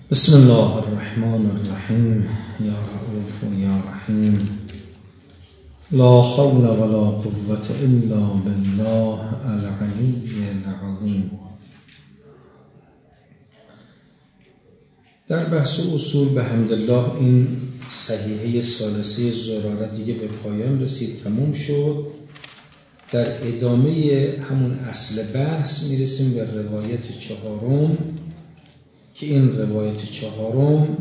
بسم الله الرحمن الرحیم. یا رؤوف یا رحیم. لا حول ولا قوة الا بالله العلی العظیم. در بحث اصول به حمدالله این صحیحه ثالثه زراره دیگه به پایان رسید، تموم شد. در ادامه همون اصل بحث میرسیم به روایت چهارم که این روایت چهارم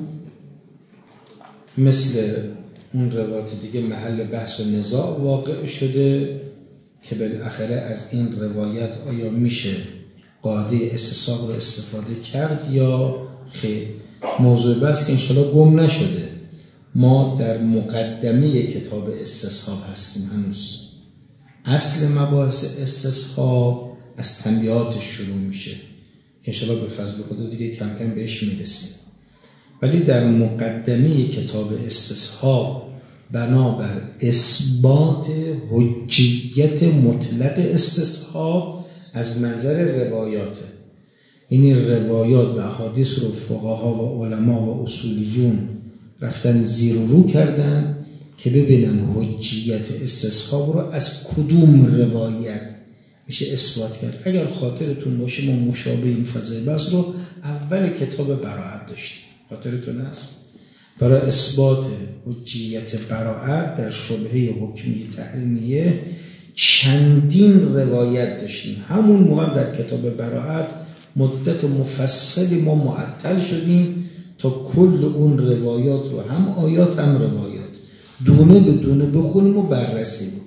مثل اون روایت دیگه محل بحث و نزاع واقع شده که بالاخره از این روایت آیا میشه قاعده استصحاب رو استفاده کرد یا خیر. موضوع بحث که انشاءالله گم نشده، ما در مقدمه کتاب استصحاب هستیم هنوز. اصل مباحث استصحاب از تنبیهاتش شروع میشه که انشاءالله به فضل خدا دیگه کم کم بهش میرسیم، ولی در مقدمه کتاب استصحاب بنابر اثبات حجیت مطلق استصحاب از منظر روایاته. این روایات و احادیث رو فقها و علما و اصولیون رفتن زیر و رو کردن که ببینن حجیت استصحاب رو از کدوم روایت میشه اثبات کرد. اگر خاطرتون باشه ما مشابه این فضای بحث رو اول کتاب براءت داشتیم، خاطرتون هست؟ برای اثبات حجیت براءت در شبهه حکمی تحریمیه چندین روایت داشتیم. همون موقع در کتاب براءت مدت مفصلی ما معطل شدیم تا کل اون روایات رو، هم آیات هم روایات، دونه به دونه بخونیم و بررسی بکنیم.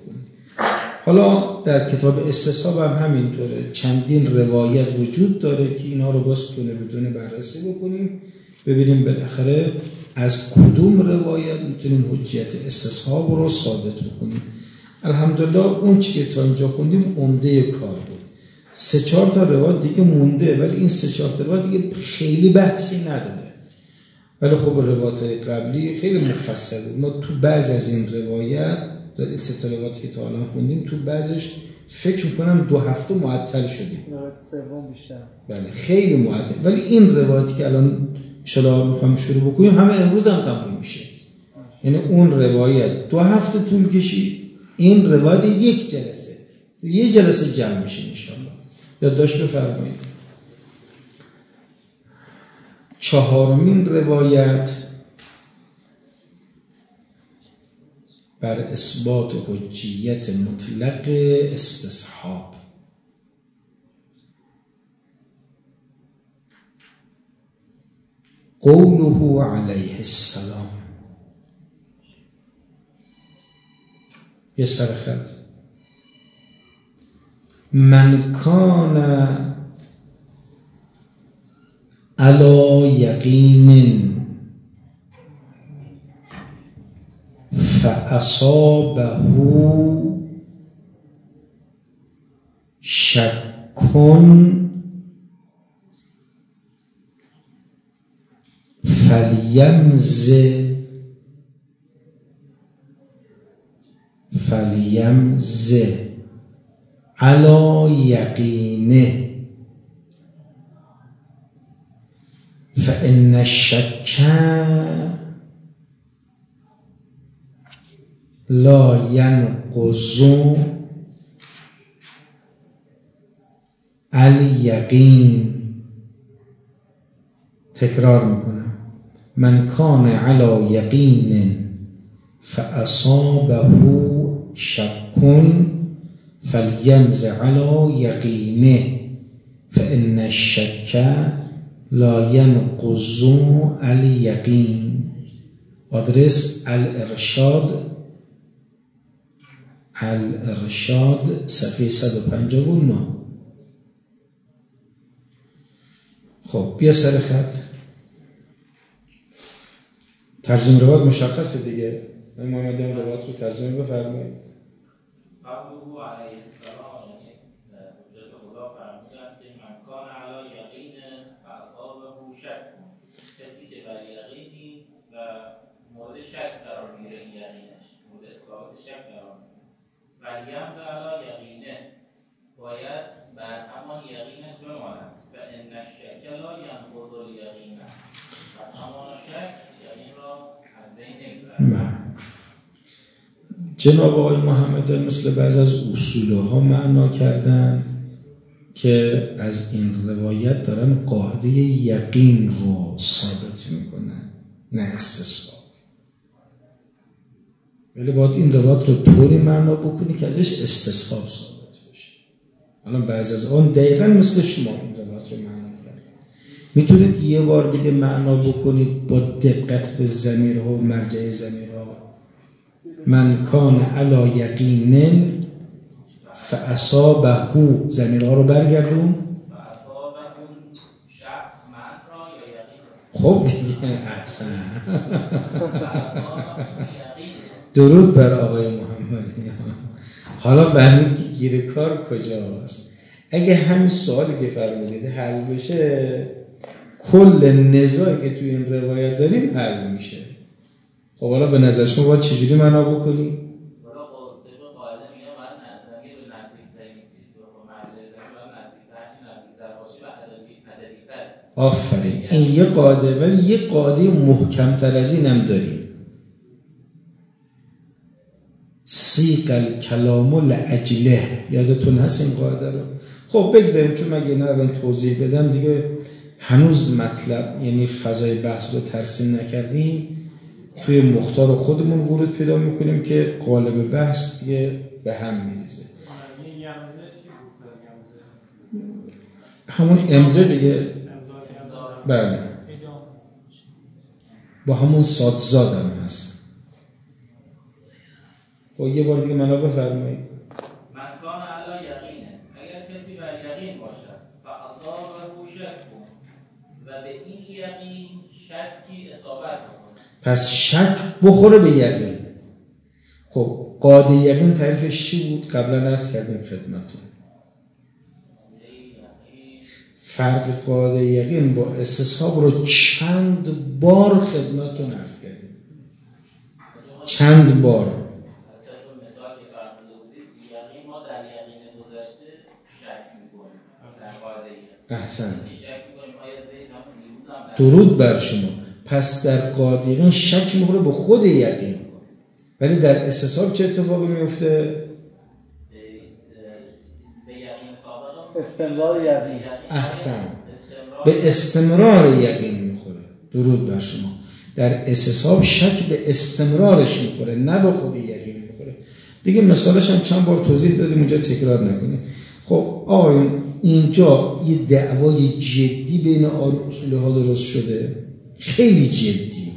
حالا در کتاب استصحاب هم همینطوره، چندین روایت وجود داره که اینا رو باز دونه به دونه بررسی بکنیم، ببینیم بالاخره از کدوم روایت میتونیم حجیت استصحاب رو ثابت بکنیم. الحمدلله اون چی که تا اینجا خوندیم عمده کار بود. 3-4 تا روایت دیگه مونده، ولی این 3-4 تا روایت دیگه خیلی بحثی نداره، ولی خب روایت قبلی خیلی مفصل بود. ما تو بعض از این روایت، در این 3 تا روایتی که تا الان خوندیم، تو بعضش فکر میکنم 2 هفته معطل شدیم. روایت سوم بیشتر. بله خیلی معطل، ولی این روایتی که الان انشالله میخوام شروع بکنیم همه امروز هم تموم میشه. یعنی اون روایت 2 هفته طول کشید، این روایت 1 جلسه، 1 جلسه جمع میشه انشالله. یادداشت بفرمایید. 4مین روایت بر اثبات حجیت مطلق استصحاب. قوله علیه السلام. یه سرخط. من کان علی یقین فاصابه شک فلیمز علی یقینه فإن الشک لا ینقض الیقین. تکرار میکنم. من کان علی یقین فاصابه شک فلیمز علی یقینه فإن الشک لا ینقض الیقین. آدرس الارشاد صفحه 159. خب بیا سر خط. ترجمه روایت مشخصه دیگه. محمد این روایت رو ترجمه بفرمایید. قوله علیه السلام، یعنی حجت خدا فرمودند که من کان علی یقین فاصابه شک، کسی که بر یقین نیست و مورد شک قرار میگیره، این یقینش مورد اصابت شک قرار میگیره، فلیمز علی یقینه، باید بر همان یقینش بماند. فإن الشک لا ینقض الیقین، و جناب آقای محمدیان مثل بعض از اصولها معنا کردن که از این روایت دارن قاعده یقین رو ثابت میکنن، نه استصحاب. ولی باید این روایت رو طوری معنا بکنی که ازش استصحاب ثابت بشه. الان بعض از آن دقیقا مثل شما این روایت رو معنا کردن. میتونید یه بار دیگه معنا بکنید با دقت به ضمیرها و مرجع ضمیرها. من کان علی یقین فاصابه، ضمیرها رو برگردون. خب دیگه احسن. درود بر آقای محمدی. حالا فهمید که گیر کار کجاست. اگه همین سوالی که فرمودید حل بشه، کل نزاعی که توی این روایت داریم حل میشه. خب حالا به نظر شما باید چجوری معنا بکنیم؟ آفرین، این یه قاعده، ولی یه قاعده محکم‌تر از این هم داریم. سیق الکلام لاجله، یادتون هست این قاعده رو؟ خب بگذاریم، چون مگه اینا رو توضیح بدم دیگه هنوز مطلب، یعنی فضای بحث رو ترسیم نکردیم، توی مختار خودمون ورود پیدا میکنیم که قالب بحث دیگه به هم میریزه. همون امضا دیگه، بله، با همون صادزاد هم هست. با یه بار دیگه منو بفرمایید. من کان علی یقینه، اگر کسی بر یقین باشد فاصابه شک و به این یقین شکی اصابت بکنه، پس شک بخوره به یقین. خب قاعده یقین تعریفش چی بود؟ قبلا عرض کردیم خدمتتون. فرق قاعده یقین با استصحاب رو چند بار خدمتتون عرض کردیم. چند بار. احسن. درود بر شما. پس در قاعده یقین شک میخوره به خود یقین، ولی در استصحاب چه اتفاقی میفته؟ استمرار یقین. احسن، به استمرار یقین میخوره. درود بر شما. در استصحاب شک به استمرارش میخوره، نه به خود یقین میخوره. دیگه مثالش هم چند بار توضیح دادیم، اونجا تکرار نکنیم. خب آقایون، اینجا یه دعوای جدی بین اصولها درست شده، خیلی جدی.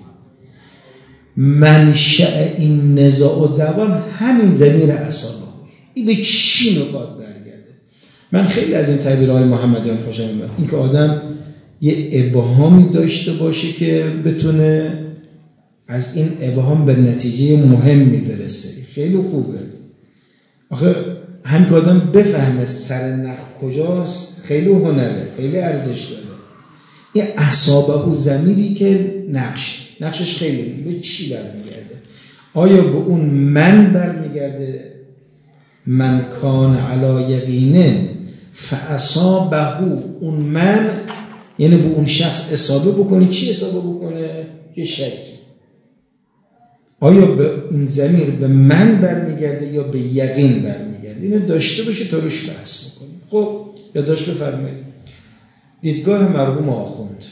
منشأ این نزاع و دعوا همین ضمیر اصابه. این به چی نکات برگرده؟ من خیلی از این تعبیرهای محمدیان خوشم اومد، این که آدم یه ابهامی داشته باشه که بتونه از این ابهام به نتیجه مهمی برسه. خیلی خوبه. آخه هم که آدم بفهمه سر نخ کجاست، خیلی هنره، خیلی ارزش داره. این اصابه و ضمیری که نقشش خیلی به چی برمیگرده؟ آیا به اون من برمیگرده؟ من کان علی یقین فاصابه، اون من یعنی به اون شخص اصابه بکنه. چی اصابه بکنه؟ یه شکی. آیا به این ضمیر به من برمیگرده یا به یقین برمیگرده؟ اینو داشته باشه تا روش بحث بکنیم. خب یادداشت بفرمایید. دیدگاه مرحوم آخوند.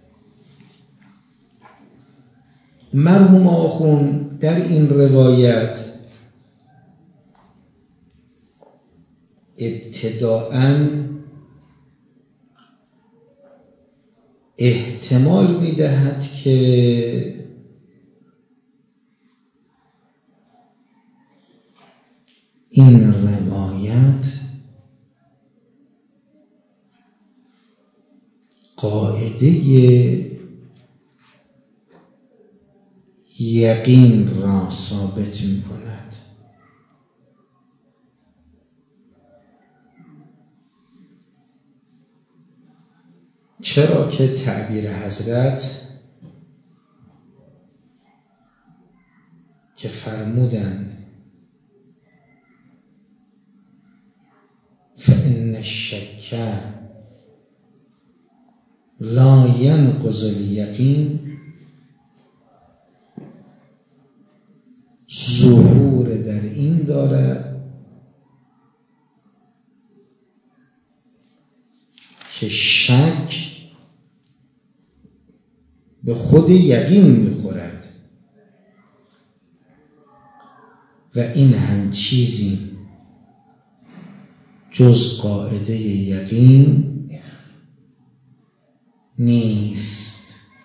مرحوم آخوند در این روایت ابتداءً احتمال می‌دهد که این روایت قاعده یقین را ثابت می‌کند. چرا که تعبیر حضرت که فرمودند فإن الشک لا ينقض الیقین، ظهور در این دارد که شک به خود یقین میخورد و این هم چیزی جز قاعده یقین نیست.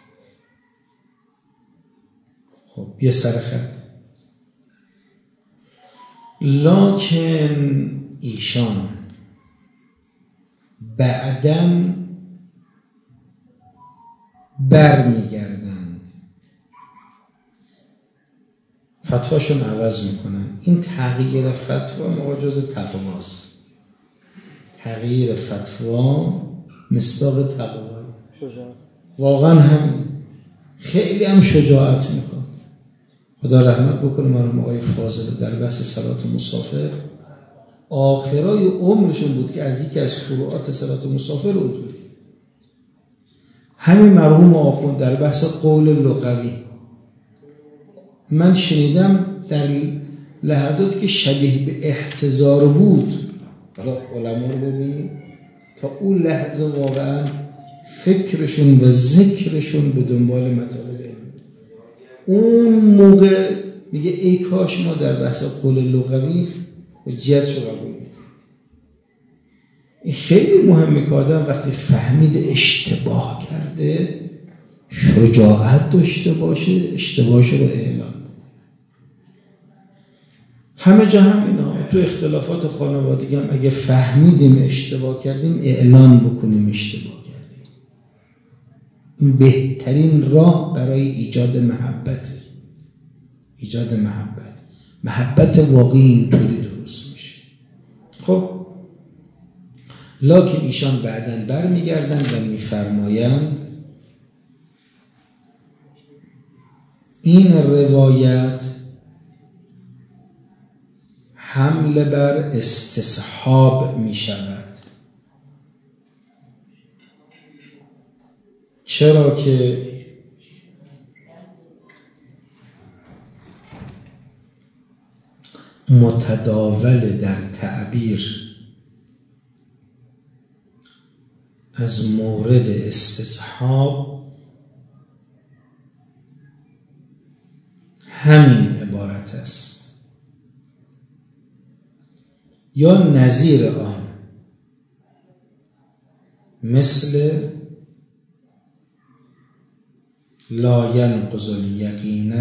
خب بیا سر خط. لکن ایشان بعداً برمیگردند، فتواشون عوض میکنن. این تغییر فتوا مواجز تقواست. تغییر فتوا مصداق تقوا. واقعا همین. خیلی هم شجاعت میخواد. خدا رحمت بکنه مرحوم آقای فاضل در بحث صلات مسافر آخرای عمرشون بود که از یکی از فروعات صلات مسافر رو بود. همین مرحوم آخوند در بحث قول لغوی من شنیدم در لحظاتی که شبیه به احتضار بود، حالا علما رو ببینید تا اون لحظه واقعا فکرشون و ذکرشون به دنبال مطالب اون موقع میگه ای کاش ما در بحث قول لغوی حجتشو قبول می‌کنیم. این خیلی مهمه که آدم وقتی فهمید اشتباه کرده شجاعت داشته باشه، اشتباهش رو اعلام کنه. همه جا همینا. تو اختلافات خانوادگی هم اگه فهمیدیم اشتباه کردیم اعلان بکنیم اشتباه کردیم. این بهترین راه برای ایجاد محبت. ایجاد محبت واقعی اینطوری درست میشه. خب لکن ایشان بعداً برمیگردند و میفرمایند این روایت حمل بر استصحاب می شود. چرا که متداول در تعبیر از مورد استصحاب همین عبارت است یا نظیر آن، مثل لا ینقض الیقین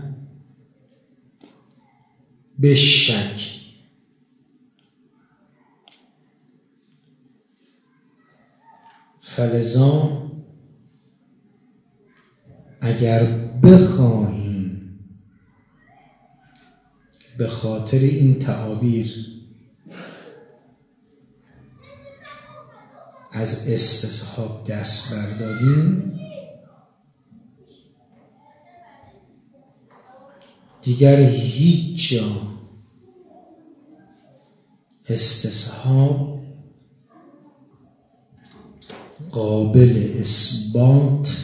بالشک. فلذا اگر بخواهیم به خاطر این تعابیر از استصحاب دست برداریم دیگر هیچ جا استصحاب قابل اثبات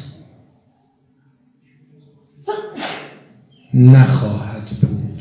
نخواهد بود.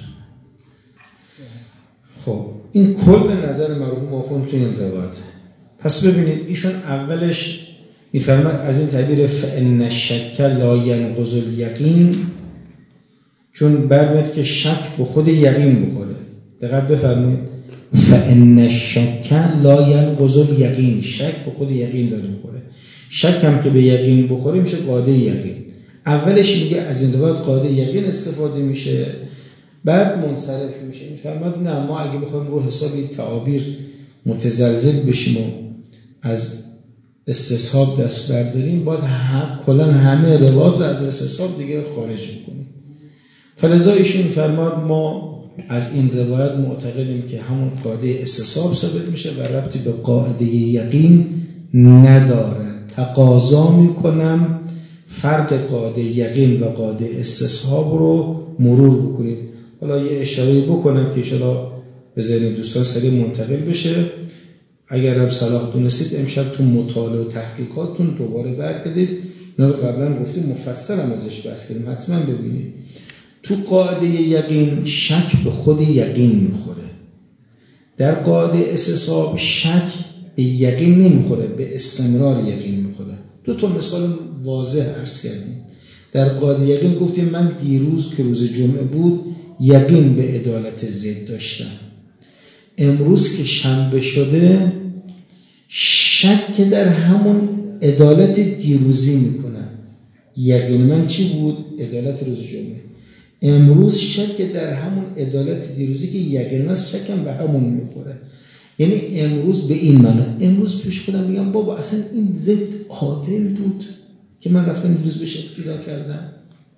خب این کل نظر مرحوم آخوند تو این روایت. پس ببینید ایشون اولش میفرماید از این تعبیر فإن الشک لا ینقض الیقین، چون برمیاد که شک به خود یقین بخوره. دقت بفرمایید فإن الشک لا ینقض الیقین، شک به خود یقین داره میخوره. شک هم که به یقین بخوره میشه قاعده یقین. اولش میگه از این روایت قاعده یقین استفاده میشه، بعد منصرف میشه. میفرماید نه، ما اگه بخوایم رو حساب این تعابیر متزلزل بشیم و از استصحاب دست برداریم باید کلن همه روایات رو از استصحاب دیگه خارج میکنیم. فلذا ایشون فرماد ما از این روایت معتقدیم که همون قاعده استصحاب ثابت میشه و ربطی به قاعده یقین نداره. تقاضا میکنم فرق قاعده یقین و قاعده استصحاب رو مرور بکنید. حالا یه اشاره بکنم که انشاءالله به ذهن دوستان سریع منتقل بشه. اگر هم صلاح دونستید امشب تو مطالعه و تحقیقاتتون دوباره برگردید. اینا رو قبلا گفتیم مفصل هم ازش بحث کردیم، حتما ببینید. تو قاعده یقین شک به خود یقین میخوره. در قاعده استصحاب شک به یقین نمیخوره، به استمرار یقین میخوره. دو تا مثال واضح عرض کردیم. در قاعده یقین گفتیم من دیروز که روز جمعه بود یقین به عدالت زید داشتم. امروز که شنبه شده شک در همون عدالت دیروزی میکنم. یقین من چی بود؟ عدالت روز جمعه. امروز شک در همون عدالت دیروزی که یقین است شکم به همون میخوره. یعنی امروز به این معنی، امروز پیش خودم میگم بابا اصلا این زید عادل بود که من رفتم دیروز بهش اقتدا کردم.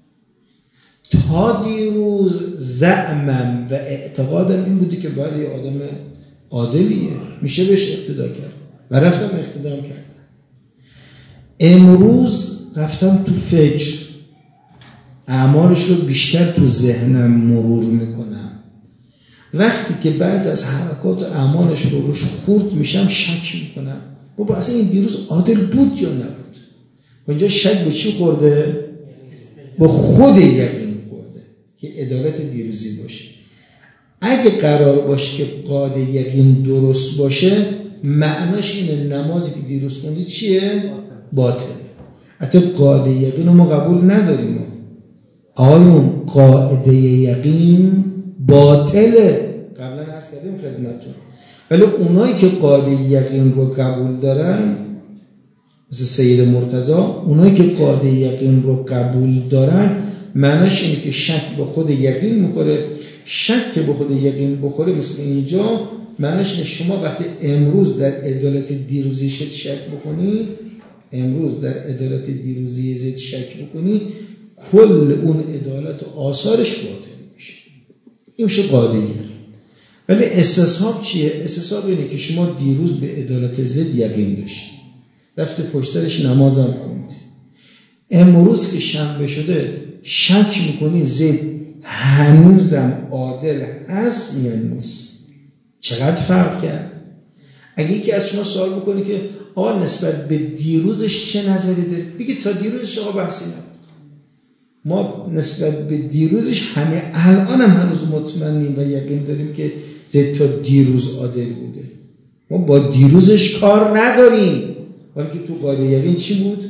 تا دیروز زعمم و اعتقادم این بودی که باید یه آدم عادلیه میشه بهش اقتدا کرد و رفتم اقتدا کردم. امروز رفتم تو فکر اعمالش رو بیشتر تو ذهنم مرور میکنم. وقتی که بعضی از حرکات و اعمالش رو روش خورد میشم شک میکنم بابا اصلا این دیروز عادل بود یا نبود. و اینجا شک به چی خورده؟ به خود یقین خورده که عدالت دیروزی باشه. اگه قرار باشه که قاعده یقین درست باشه معناش اینه نمازی که دیروز خوندی چیه؟ باطله. حتی قاعده یقین رو ما قبول نداریم. آیون قاعده یقین باطله، قبلا عرض کردیم خدمتتون. ولی اونایی که قاعده یقین رو قبول دارن مثل سید مرتضی، اونایی که قاعده یقین رو قبول دارن معناش اینه که شک به خود یقین میخوره. شک که به خود یقین بخوره مثل اینجا معناش اینه شما وقتی امروز در عدالت دیروزی شک بکنی، امروز در عدالت دیروزی زید شک بکنی، کل اون عدالت و آثارش باطل میشه. این میشه قاعده یقین. ولی استصحاب چیه؟ استصحاب اینه که شما دیروز به عدالت زید یقین داشتی، رفت پشترش نمازم خوندی. امروز که شنبه شده شک میکنی زید هنوزم عادل هست یا نیست. چقدر فرق کرد؟ اگه یکی از شما سوال بکنه که آقا نسبت به دیروزش چه نظری داری؟ بگی تا دیروزش آقا بحثی نبود. ما نسبت به دیروزش همه الان هم هنوز مطمئنیم و یقین داریم که زید تا دیروز عادل بوده. ما با دیروزش کار نداریم. ولی که تو قاعده یقین چی بود؟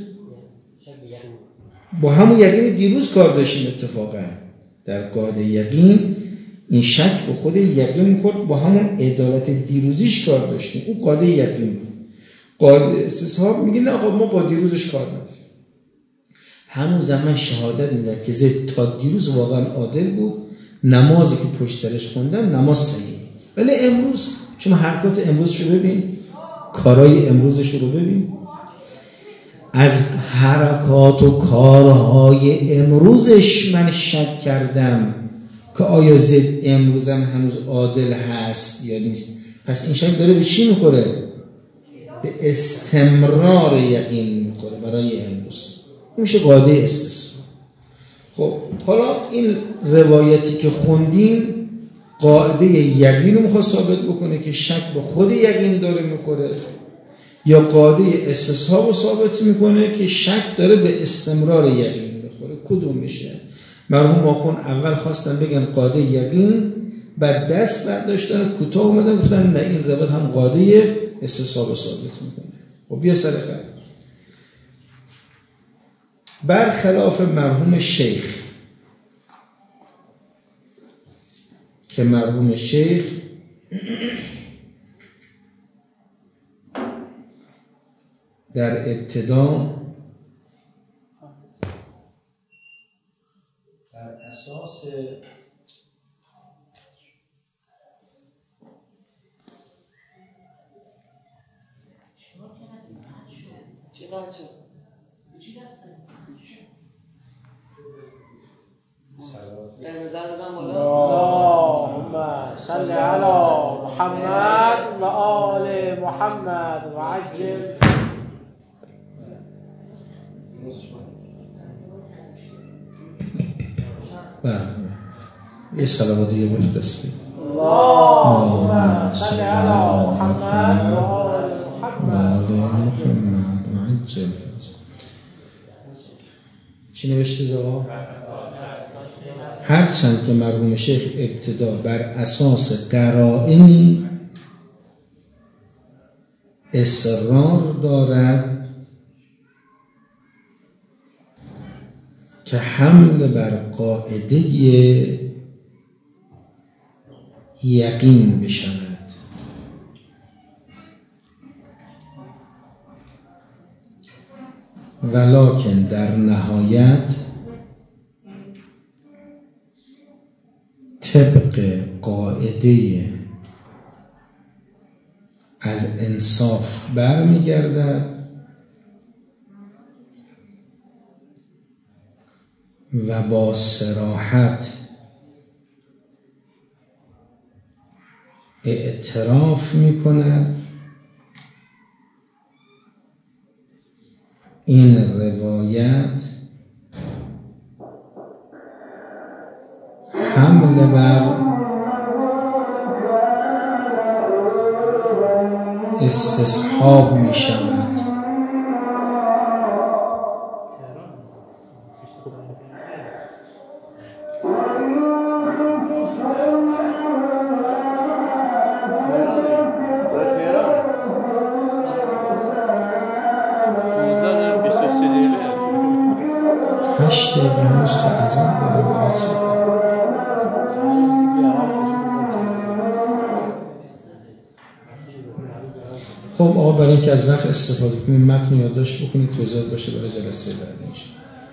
با همون یقین دیروز کار داشتیم. اتفاقا در قاعده یقین این شک به خود یقین می‌خورد، با همون عدالت دیروزیش کار داشتیم. اون قاعده یقین بود. قاعده استصحاب میگه نه آقا ما با دیروزش کار نداریم. همون زمان شهادت میدم که زید تا دیروز واقعا عادل بود، نمازی که پشت سرش خوندم نماز صحیح. ولی امروز شما حرکات امروزش رو ببین، کارهای امروزش رو ببین. از حرکات و کارهای امروزش من شک کردم که آیا زید امروزم هنوز عادل هست یا نیست. پس این شک داره به چی میخوره؟ به استمرار یقین میخوره برای امروز. این میشه قاعده استصحاب. خب حالا این روایتی که خوندیم قاعده یقین رو میخواد ثابت بکنه که شک به خود یقین داره میخوره، یا قاعده استصحاب رو ثابت میکنه که شک داره به استمرار یقین میخوره؟ کدوم میشه؟ مرحوم آخوند اول خواستن بگن قاعده یقین، بعد دست برداشتن کوتاه اومدن گفتن نه این روایت هم قاعده استصحاب رو ثابت میکنه. خب بیا سر خط. برخلاف مرحوم شیخ که مرحوم شیخ در ابتدا در اساس اللهم صل على محمد و آل محمد و عجل. یه صلوات دیگه بفرستید. اللهم صل على محمد و آل محمد و عجل. چی نوشته دقا؟ هرچند که مرحوم شیخ ابتدا بر اساس قرائنی اصرار دارد که حمل بر قاعده یقین بشود، ولکن در نهایت طبق قاعده الانصاف برمیگردد و با صراحت اعتراف می‌کند این روایت حمل بر استصحاب می شود. خب آقا برای اینکه از وقت استفاده کنیم متن یادداشت بکنید توضیحات باشه برای جلسه بعدیش.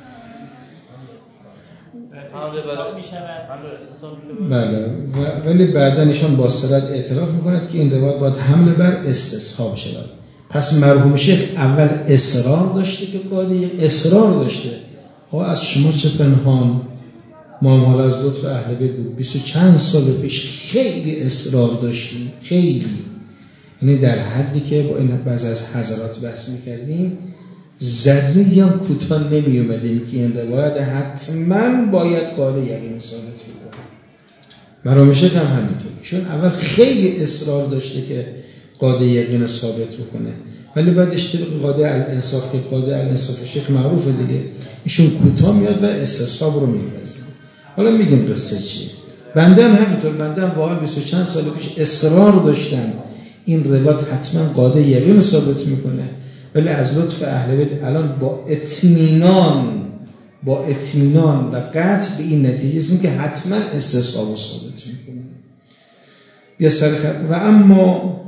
بله ولی بعدا ایشان با صراحت اعتراف میکند که این روایت باید حمل بر استصحاب شود. پس مرحوم شیخ اول اصرار داشته که قاعده اصرار داشته. آقا از شما چه پنهان؟ ما حالا از لطف اهل بیت بود 20 چند سال پیش خیلی اصرار داشتیم، خیلی، یعنی در حدی که با این بعض از حضرات بحث میکردیم ذره هم کوتاه نمی اومدیم که این روایت حتما باید قاعده یقین ثابت بکنه. مرحوم شیخ هم همینطور، چون اول خیلی اصرار داشته که قاعده یقین ثابت بکنه، ولی بعدش طبق قاعده الانصاف که قاعده الانصاف شیخ معروفه دیگه، ایشون کوتاه میاد و استصحاب رو میپذیره. حالا میگیم قصه چیه. بنده هم همینطور، بنده هم واقعا 20 چند سال پیش اصرار داشتم این روایت حتما قاعده یقین ثابت میکنه، ولی از لطف اهل بیت الان با اطمینان و قطع به این نتیجه رسیدیم که حتما استصحاب ثابت میکنه. بیا سر خط. و اما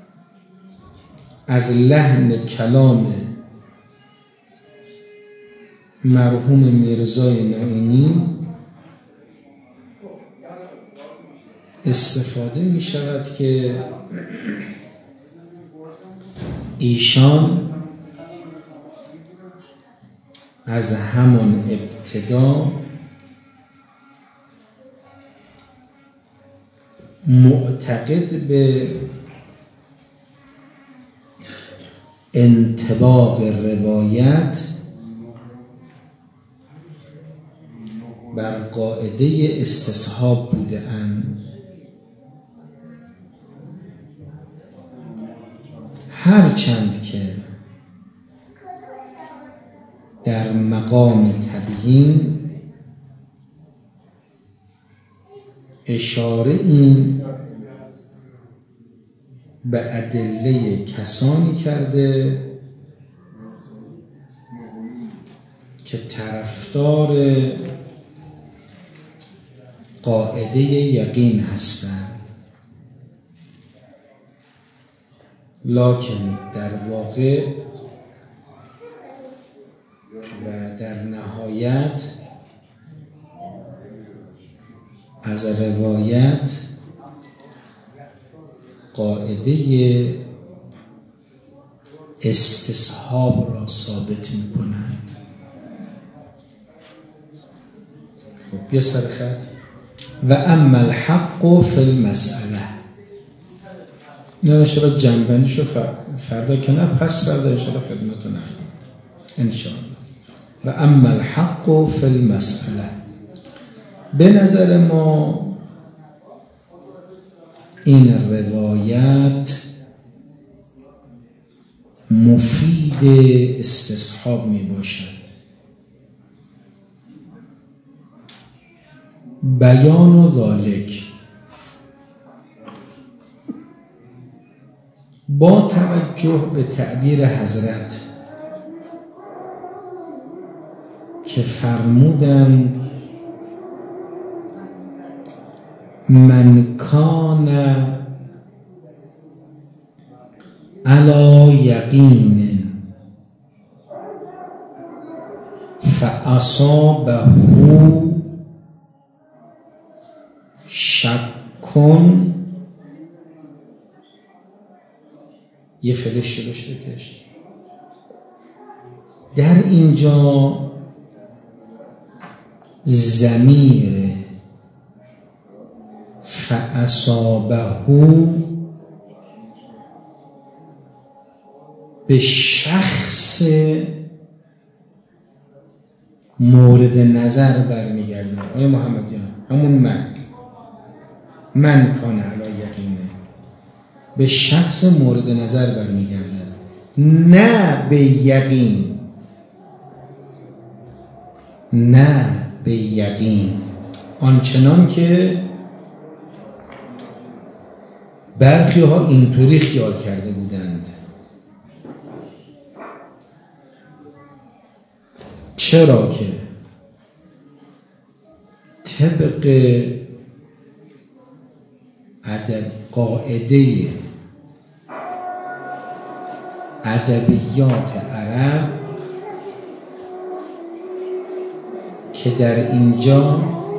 از لحن کلام مرحوم میرزای نعینی استفاده می شود که ایشان از همان ابتدا معتقد به انطباق روایت بر قاعده استصحاب بوده اند، هرچند که در مقام تبیین اشاره این به ادله کسانی کرده که طرفدار قاعده یقین هستند، لکن در واقع و در نهایت از روایت قاعده استصحاب را ثابت می‌کنند. خب بیا سر خط. و اما الحق فی المسئله، نه شما جنبندیشو فردا که نه پس فردا انشاءالله خدمتتون عرض می‌کنم انشاءالله. و اما الحق فی المسئله، به نظر ما این روایت مفید استصحاب می باشد، بیان ذالک با توجه به تعبیر حضرت که فرمودند من کان علی یقین فاصابه شکن، یه فلش جلوش بکش. در اینجا ضمیر فاصابه به شخص مورد نظر برمیگرده. آیا محمد جان همون من کان علی یقینه به شخص مورد نظر برمیگرده، نه به یقین، نه به یقین آنچنان که برخی ها اینطوری خیال کرده بودند. چرا که طبق قاعده ادبیات عرب که در اینجا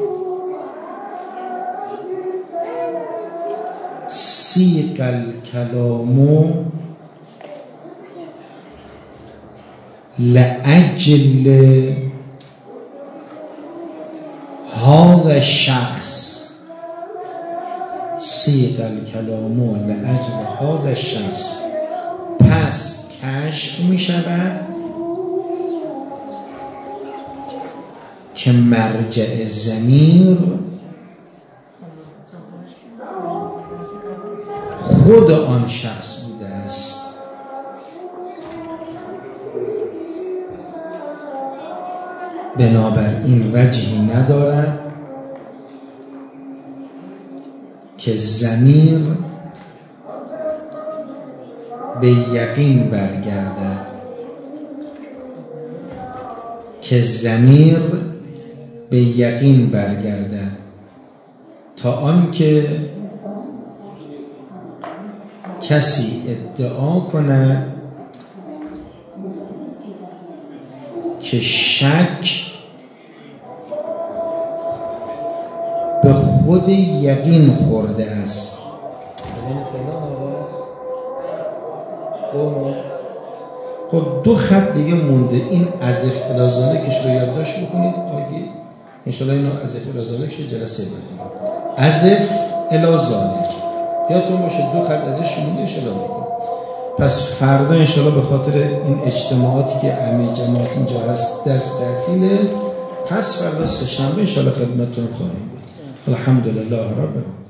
سیق الکلام لأجل هذا الشخص، سیق الکلام لأجل هذا الشخص، پس کشف می شود که مرجع ضمیر خود آن شخص بوده است. بنابراین وجهی ندارد که ضمیر به یقین برگردد، که ضمیر به یقین برگردد تا آنکه کسی ادعا کند که شک به خود یقین خورده است. خب 2 خط دیگه مونده. این ازف الازالکش رو یادداشت بکنید آگه انشاءالله اینو ازف الازالکش رو جلسه بدید. ازف الازالک یادتون باشه 2 خط ازش مونده انشاءالله بگید. پس فردا انشاءالله به خاطر این اجتماعاتی که همه جماعت اینجا هست درس تعطیله، پس فردا سه‌شنبه انشاءالله خدمتتون خواهیم بود. الحمدلله رب العالمین.